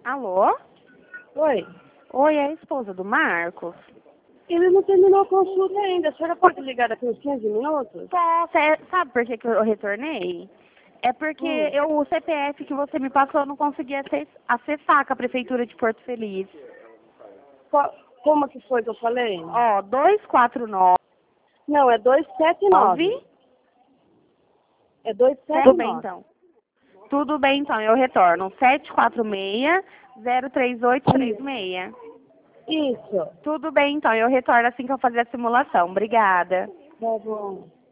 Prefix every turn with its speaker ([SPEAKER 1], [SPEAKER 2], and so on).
[SPEAKER 1] Alô?
[SPEAKER 2] Oi.
[SPEAKER 1] Oi, é a esposa do Marcos?
[SPEAKER 2] Ele não terminou a consulta ainda. A senhora pode ligar daqui uns 15 minutos?
[SPEAKER 1] Posso, sabe por que eu retornei? É porque o CPF que você me passou eu não consegui acessar com a Prefeitura de Porto Feliz.
[SPEAKER 2] Como que foi que eu falei?
[SPEAKER 1] Ó, 249.
[SPEAKER 2] Não, é 279. É
[SPEAKER 1] Tudo bem,
[SPEAKER 2] 279.
[SPEAKER 1] então. Tudo bem, então, eu retorno. 746-03836.
[SPEAKER 2] Isso.
[SPEAKER 1] Tudo bem, então, eu retorno assim que eu fazer a simulação. Obrigada.
[SPEAKER 2] Tá bom.